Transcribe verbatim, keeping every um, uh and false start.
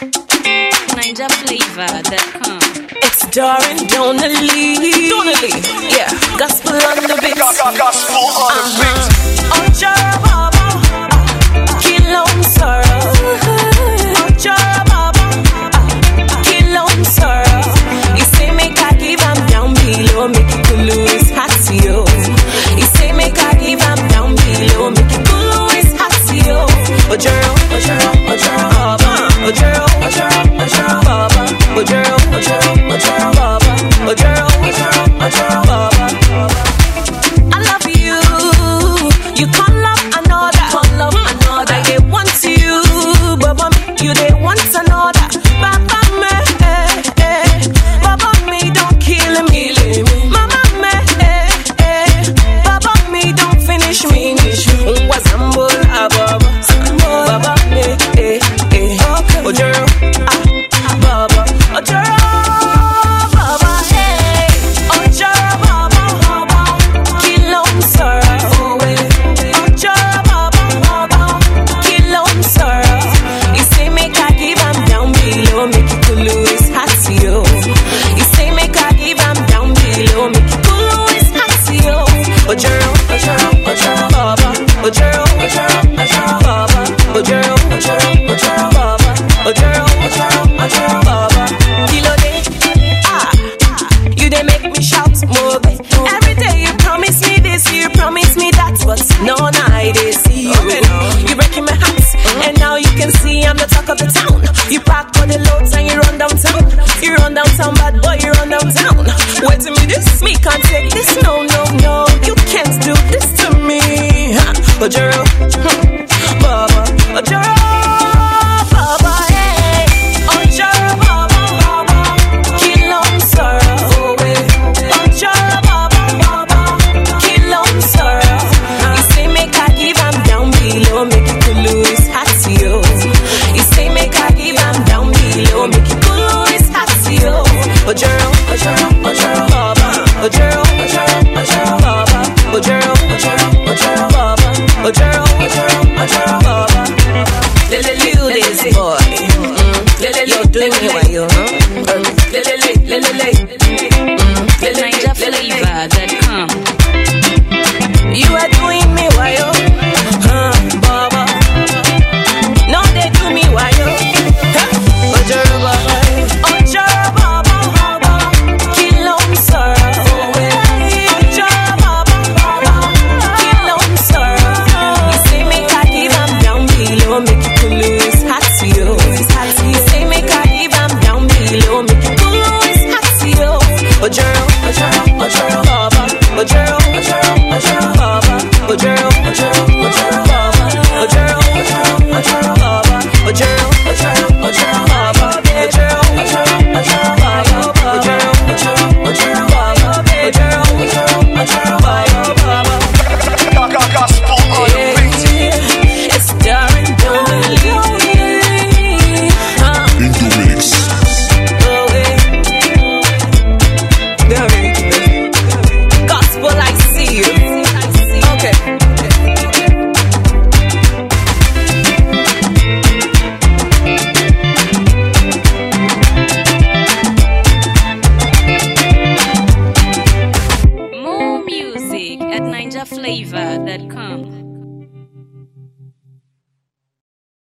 Ninja Flavor dot com. It's Darren Donnelly. Donnelly, yeah. Gospel on the beat. Gospel on the beat. Oh, Jara Baba, kill on sorrow. Oh, Jara Baba, kill on sorrow. You say make I give am down below, make it cool is hot to you. You say make I give am down below, make it cool is hot to you. Oh, Jara, oh, Jara, oh, Jara Baba, oh, Jara, oh, Jara, oh, Jara Baba, oh, Jara, oh, Jara, oh, Jara Baba, oh, Jara, oh, Jara, oh, Jara Baba. I love you. You can't love another. Can't love another. I get one to you, Baba me. You they want another. Baba me, eh, eh. Baba me, don't kill me. Mama me, eh, eh. Baba me, don't finish me. Wazambo, Baba, Baba me, eh, eh. Ojero, ah, Baba, Ojero. Ojero, Ojero, Ojero, Baba, Ojero, Ojero, Ojero, Baba, Ojero, Ojero, Ojero, Baba, Ojero, Ojero, Ojero, Baba. Kilo day, ah, you they make me shout more. Every day you promise me this, you promise me that, but no night they see you. You breaking my heart, and now you can see I'm the talk of the town. You pack on the loads and you run downtown. You run downtown, bad boy, you run downtown. Wait to me this, me can't take this, no, no, no. You can't do this to me. Ojero, Baba, Ojero, Baba, hey. Ojero, Baba, Baba, kill on sorrow. Ojero, Baba, Baba, kill on sorrow. You say make I give am down below, make it cool is hot to you. You say make I give am down below, make it cool is hot to you. Ojero, Ojero, Ojero, Baba, Ojero, Ojero, Ojero, Baba, Ojero, Ojero, Ojero, Baba, Ojero, Ojero, Ojero, Baba. You this boy, mm-hmm. You're doing it while you're